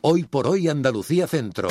Hoy por Hoy Andalucía Centro.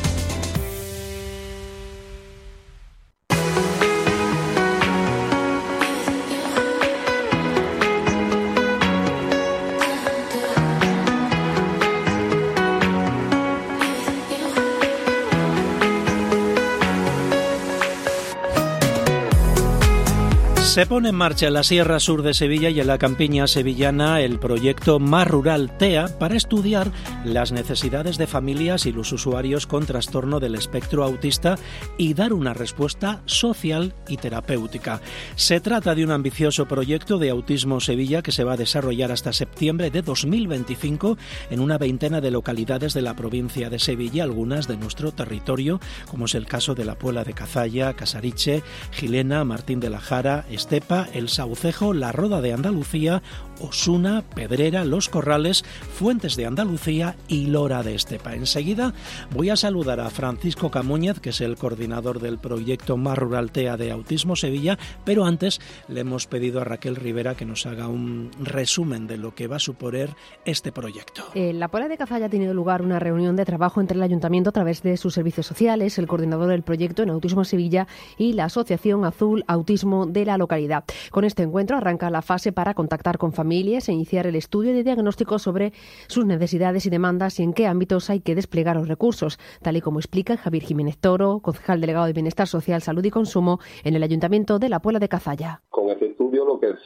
Se pone en marcha en la Sierra Sur de Sevilla y en la campiña sevillana el proyecto Más Rural TEA para estudiar las necesidades de familias y los usuarios con trastorno del espectro autista y dar una respuesta social y terapéutica. Se trata de un ambicioso proyecto de Autismo Sevilla que se va a desarrollar hasta septiembre de 2025 en una veintena de localidades de la provincia de Sevilla, algunas de nuestro territorio, como es el caso de La Puebla de Cazalla, Casariche, Gilena, Martín de la Jara, Estepa, El Saucejo, La Roda de Andalucía, Osuna, Pedrera, Los Corrales, Fuentes de Andalucía y Lora de Estepa. Enseguida voy a saludar a Francisco Camúñez, que es el coordinador del proyecto Más Rural TEA de Autismo Sevilla, pero antes le hemos pedido a Raquel Rivera que nos haga un resumen de lo que va a suponer este proyecto. En La Puebla de Cazalla ha tenido lugar una reunión de trabajo entre el Ayuntamiento a través de sus servicios sociales, el coordinador del proyecto en Autismo Sevilla y la Asociación Azul Autismo de la localidad. Con este encuentro arranca la fase para contactar con familias e iniciar el estudio de diagnóstico sobre sus necesidades y demandas y en qué ámbitos hay que desplegar los recursos, tal y como explica Javier Jiménez Toro, concejal delegado de Bienestar Social, Salud y Consumo en el Ayuntamiento de La Puebla de Cazalla. Con este estudio lo que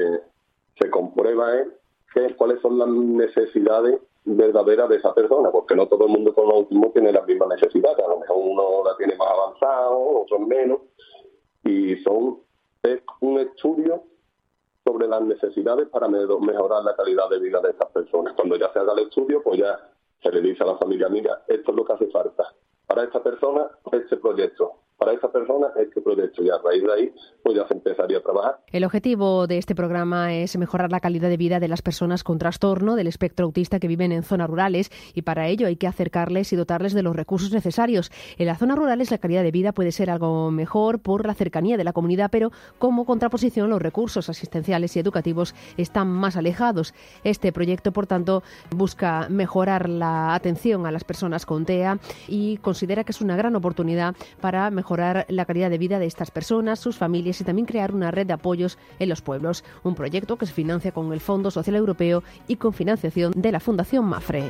se comprueba es cuáles son las necesidades verdaderas de esa persona, porque no todo el mundo con autismo tiene las mismas necesidades, a lo mejor uno la tiene más avanzado, otros menos, y es un estudio sobre las necesidades para mejorar la calidad de vida de estas personas. Cuando ya se haga el estudio, pues ya se le dice a la familia, mira, esto es lo que hace falta. Para esta persona, este proyecto. Para esta persona, este proyecto. Y a raíz de ahí, pues ya se empezaría a trabajar. El objetivo de este programa es mejorar la calidad de vida de las personas con trastorno del espectro autista que viven en zonas rurales y para ello hay que acercarles y dotarles de los recursos necesarios. En las zonas rurales la calidad de vida puede ser algo mejor por la cercanía de la comunidad, pero como contraposición los recursos asistenciales y educativos están más alejados. Este proyecto, por tanto, busca mejorar la atención a las personas con TEA y considera que es una gran oportunidad para mejorar la calidad de vida de estas personas, sus familias y también crear una red de apoyos en los pueblos. Un proyecto que se financia con el Fondo Social Europeo y con financiación de la Fundación Mafre.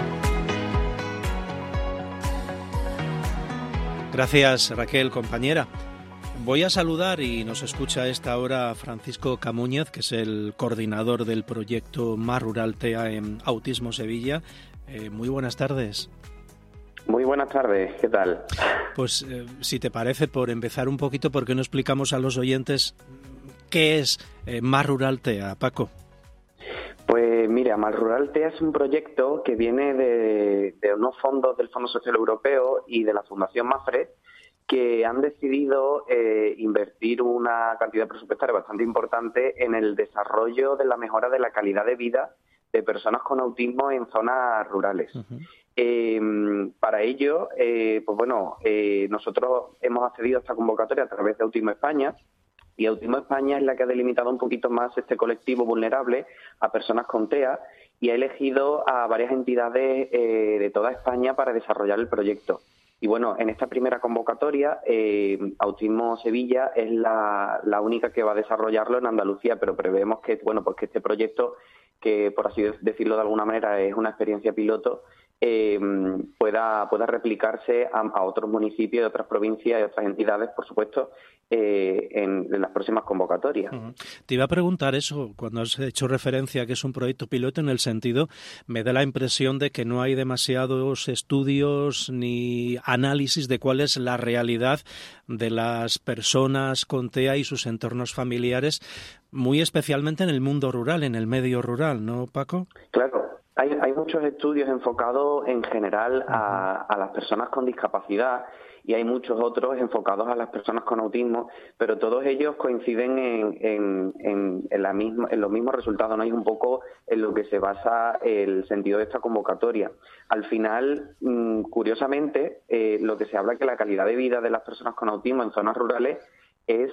Gracias, Raquel, compañera. Voy a saludar y nos escucha a esta hora a Francisco Camúñez, que es el coordinador del proyecto Más Rural TEA en Autismo Sevilla. Muy buenas tardes. Muy buenas tardes, ¿qué tal? Pues si te parece, por empezar un poquito, ¿por qué no explicamos a los oyentes qué es Más Rural TEA, Paco? Pues mira, Más Rural TEA es un proyecto que viene de unos fondos del Fondo Social Europeo y de la Fundación Mafre, que han decidido invertir una cantidad presupuestaria bastante importante en el desarrollo de la mejora de la calidad de vida de personas con autismo en zonas rurales. Uh-huh. Para ello, nosotros hemos accedido a esta convocatoria a través de Autismo España, y Autismo España es la que ha delimitado un poquito más este colectivo vulnerable a personas con TEA y ha elegido a varias entidades de toda España para desarrollar el proyecto. Y bueno, en esta primera convocatoria, Autismo Sevilla es la única que va a desarrollarlo en Andalucía, pero prevemos que, que este proyecto, que por así decirlo de alguna manera es una experiencia piloto, pueda replicarse a otros municipios, de otras provincias y otras entidades, por supuesto, en las próximas convocatorias. Uh-huh. Te iba a preguntar eso, cuando has hecho referencia a que es un proyecto piloto, en el sentido, me da la impresión de que no hay demasiados estudios ni análisis de cuál es la realidad de las personas con TEA y sus entornos familiares, muy especialmente en el mundo rural, en el medio rural, ¿no, Paco? Claro. Hay muchos estudios enfocados en general a las personas con discapacidad y hay muchos otros enfocados a las personas con autismo, pero todos ellos coinciden en los mismos resultados, ¿no? Y un poco en lo que se basa el sentido de esta convocatoria. Al final, curiosamente, lo que se habla es que la calidad de vida de las personas con autismo en zonas rurales es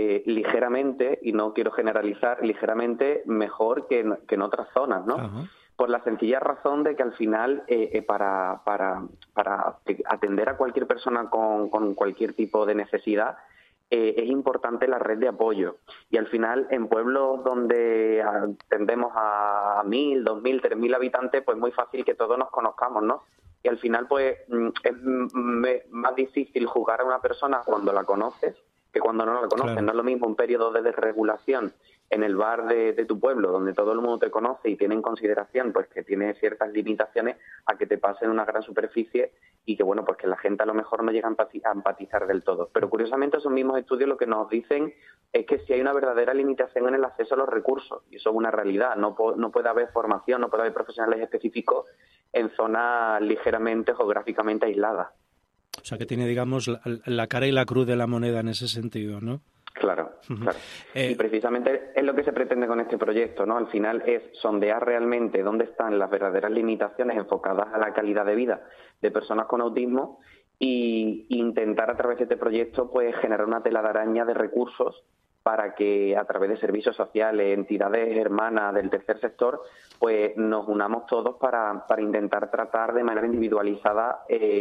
ligeramente, y no quiero generalizar, ligeramente mejor que en otras zonas, ¿no? Uh-huh. por la sencilla razón de que al final para atender a cualquier persona con cualquier tipo de necesidad es importante la red de apoyo. Y al final en pueblos donde tendemos a 1.000, 2.000, 3.000 habitantes, pues muy fácil que todos nos conozcamos, ¿no? Y al final pues es más difícil juzgar a una persona cuando la conoces que cuando no la conoces. Claro. No es lo mismo un periodo de desregulación en el bar de tu pueblo, donde todo el mundo te conoce y tiene en consideración pues que tiene ciertas limitaciones, a que te pasen una gran superficie y que, bueno, pues que la gente a lo mejor no llega a empatizar del todo. Pero curiosamente esos mismos estudios lo que nos dicen es que si hay una verdadera limitación en el acceso a los recursos, y eso es una realidad, no puede haber formación, no puede haber profesionales específicos en zonas ligeramente geográficamente aisladas. O sea, que tiene, digamos, la cara y la cruz de la moneda en ese sentido, ¿no? Claro, claro. Y precisamente es lo que se pretende con este proyecto, ¿no? Al final es sondear realmente dónde están las verdaderas limitaciones enfocadas a la calidad de vida de personas con autismo e intentar a través de este proyecto pues generar una tela de araña de recursos para que a través de servicios sociales, entidades hermanas del tercer sector, pues nos unamos todos para intentar tratar de manera individualizada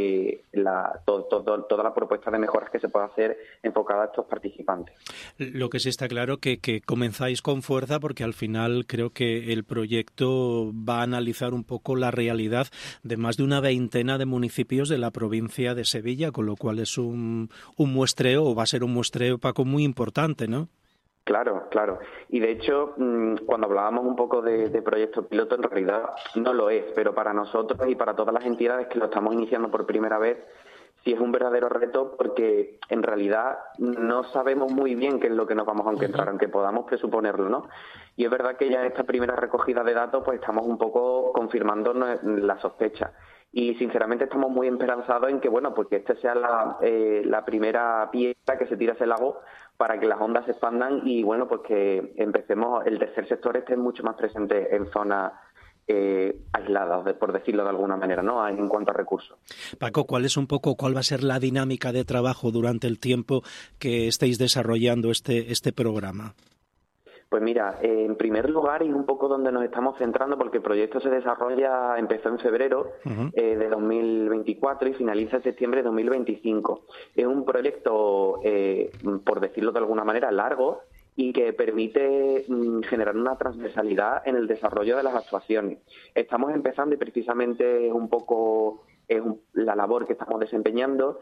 toda la propuesta de mejoras que se pueda hacer enfocada a estos participantes. Lo que sí está claro que comenzáis con fuerza, porque al final creo que el proyecto va a analizar un poco la realidad de más de una veintena de municipios de la provincia de Sevilla, con lo cual es un muestreo, o va a ser un muestreo, Paco, muy importante, ¿no? Claro, claro. Y de hecho, cuando hablábamos un poco de proyecto piloto, en realidad no lo es, pero para nosotros y para todas las entidades que lo estamos iniciando por primera vez, sí es un verdadero reto, porque en realidad no sabemos muy bien qué es lo que nos vamos a encontrar, aunque podamos presuponerlo, ¿no? Y es verdad que ya en esta primera recogida de datos pues estamos un poco confirmando la sospecha. Y sinceramente estamos muy esperanzados en que, bueno, pues que esta sea la primera piedra que se tira hacia el lago para que las ondas se expandan y, bueno, pues que empecemos, el tercer sector esté mucho más presente en zonas aisladas, por decirlo de alguna manera, ¿no? En cuanto a recursos. Paco, ¿cuál va a ser la dinámica de trabajo durante el tiempo que estéis desarrollando este programa? Pues mira, en primer lugar, y un poco donde nos estamos centrando, porque el proyecto empezó en febrero de 2024 y finaliza en septiembre de 2025. Es un proyecto, por decirlo de alguna manera, largo y que permite generar una transversalidad en el desarrollo de las actuaciones. Estamos empezando y precisamente es un poco la labor que estamos desempeñando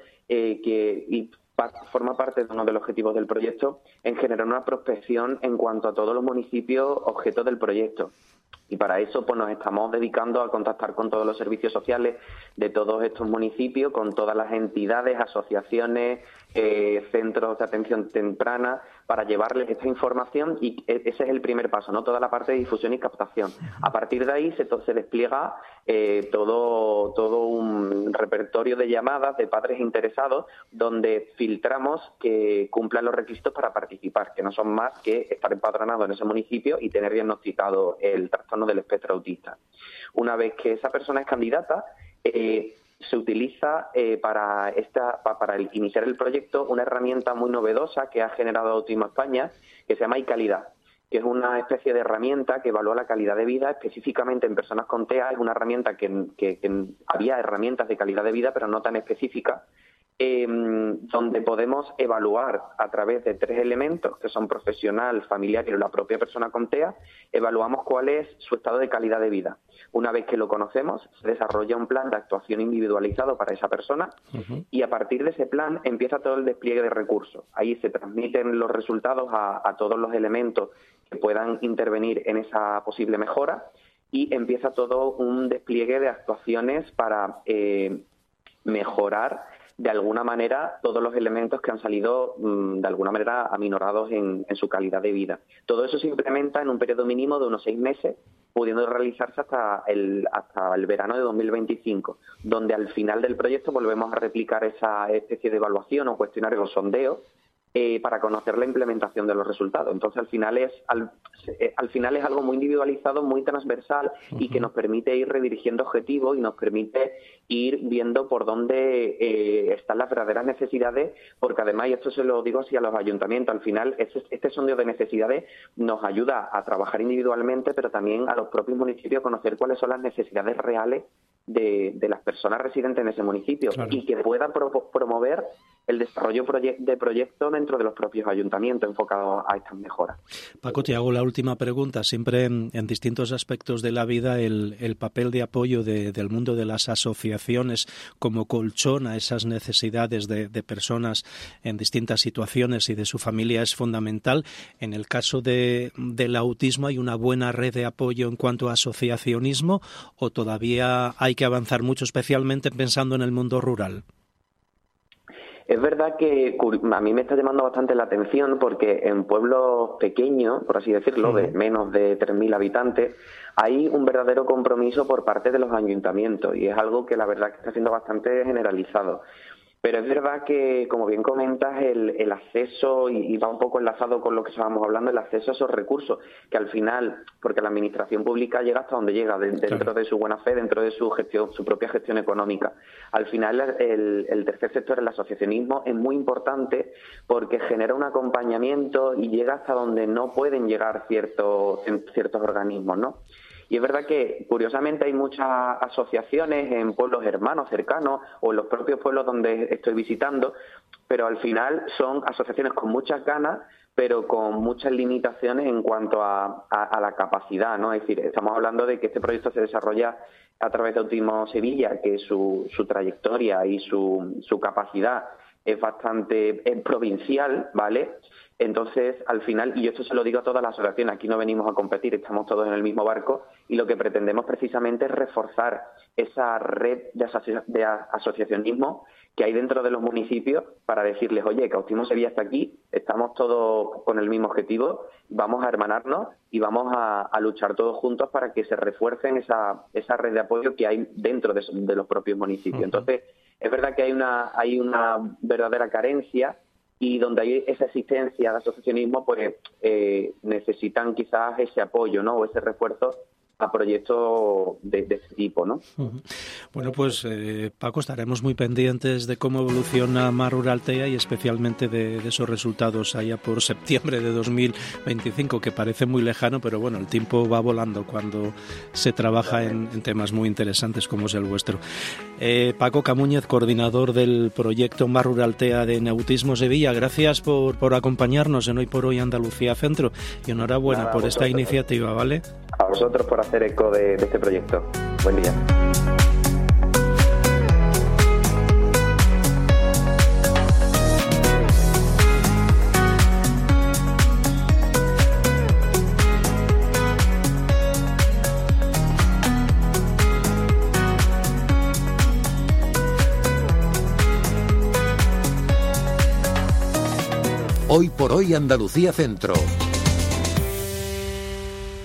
forma parte de uno de los objetivos del proyecto en generar una prospección en cuanto a todos los municipios objeto del proyecto. Y para eso pues nos estamos dedicando a contactar con todos los servicios sociales de todos estos municipios, con todas las entidades, asociaciones, centros de atención temprana, para llevarles esta información, y ese es el primer paso, ¿no? Toda la parte de difusión y captación. A partir de ahí se despliega todo un repertorio de llamadas de padres interesados, donde filtramos que cumplan los requisitos para participar, que no son más que estar empadronado en ese municipio y tener diagnosticado el trastorno del espectro autista. Una vez que esa persona es candidata, se utiliza para iniciar el proyecto una herramienta muy novedosa que ha generado Autismo España, que se llama iCalidad, que es una especie de herramienta que evalúa la calidad de vida específicamente en personas con TEA. Es una herramienta que había herramientas de calidad de vida, pero no tan específicas, donde podemos evaluar a través de 3 elementos, que son profesional, familiar y la propia persona con TEA, evaluamos cuál es su estado de calidad de vida. Una vez que lo conocemos, se desarrolla un plan de actuación individualizado para esa persona y a partir de ese plan empieza todo el despliegue de recursos. Ahí se transmiten los resultados a todos los elementos que puedan intervenir en esa posible mejora y empieza todo un despliegue de actuaciones para mejorar de alguna manera todos los elementos que han salido de alguna manera aminorados en su calidad de vida. Todo eso se implementa en un periodo mínimo de unos 6 meses, pudiendo realizarse hasta el verano de 2025, donde al final del proyecto volvemos a replicar esa especie de evaluación o cuestionario o sondeo para conocer la implementación de los resultados. Entonces, al final es algo muy individualizado, muy transversal y que nos permite ir redirigiendo objetivos y nos permite ir viendo por dónde están las verdaderas necesidades, porque además, y esto se lo digo así a los ayuntamientos, al final este sondeo de necesidades nos ayuda a trabajar individualmente, pero también a los propios municipios a conocer cuáles son las necesidades reales de las personas residentes en ese municipio, claro, y que puedan promover el desarrollo de proyectos dentro de los propios ayuntamientos enfocados a estas mejoras. Paco, te hago la última pregunta. Siempre en distintos aspectos de la vida el papel de apoyo del mundo de las asociaciones como colchón a esas necesidades de personas en distintas situaciones y de su familia es fundamental. En el caso del autismo, ¿hay una buena red de apoyo en cuanto a asociacionismo o todavía hay que avanzar mucho, especialmente pensando en el mundo rural? Es verdad que a mí me está llamando bastante la atención porque en pueblos pequeños, por así decirlo, de menos de 3.000 habitantes, hay un verdadero compromiso por parte de los ayuntamientos y es algo que la verdad que está siendo bastante generalizado. Pero es verdad que, como bien comentas, el acceso, y va un poco enlazado con lo que estábamos hablando, el acceso a esos recursos, que al final, porque la administración pública llega hasta donde llega, dentro de su buena fe, dentro de su gestión, su propia gestión económica. Al final, el tercer sector, el asociacionismo, es muy importante porque genera un acompañamiento y llega hasta donde no pueden llegar ciertos organismos, ¿no? Y es verdad que, curiosamente, hay muchas asociaciones en pueblos hermanos, cercanos, o en los propios pueblos donde estoy visitando, pero al final son asociaciones con muchas ganas, pero con muchas limitaciones en cuanto a la capacidad, ¿no? Es decir, estamos hablando de que este proyecto se desarrolla a través de Autismo Sevilla, que su trayectoria y su capacidad es bastante provincial, ¿vale? Entonces, al final, y esto se lo digo a todas las asociaciones, aquí no venimos a competir, estamos todos en el mismo barco y lo que pretendemos precisamente es reforzar esa red de asociacionismo que hay dentro de los municipios para decirles, oye, que Autismo Sevilla está aquí, estamos todos con el mismo objetivo, vamos a hermanarnos y vamos a luchar todos juntos para que se refuercen esa red de apoyo que hay dentro de los propios municipios. Entonces, es verdad que hay una verdadera carencia y donde hay esa existencia de asociacionismo, pues necesitan quizás ese apoyo, ¿no? O ese refuerzo a proyectos de este tipo, ¿no? Bueno, pues Paco, estaremos muy pendientes de cómo evoluciona Mar Rural TEA y especialmente de esos resultados allá por septiembre de 2025, que parece muy lejano, pero bueno, el tiempo va volando cuando se trabaja en temas muy interesantes como es el vuestro. Paco Camúñez, coordinador del proyecto Mar Rural TEA de Autismo Sevilla, gracias por acompañarnos en Hoy por Hoy Andalucía Centro y enhorabuena por esta iniciativa, ¿vale? A vosotros por hacer eco de este proyecto. Buen día. Hoy por Hoy Andalucía Centro.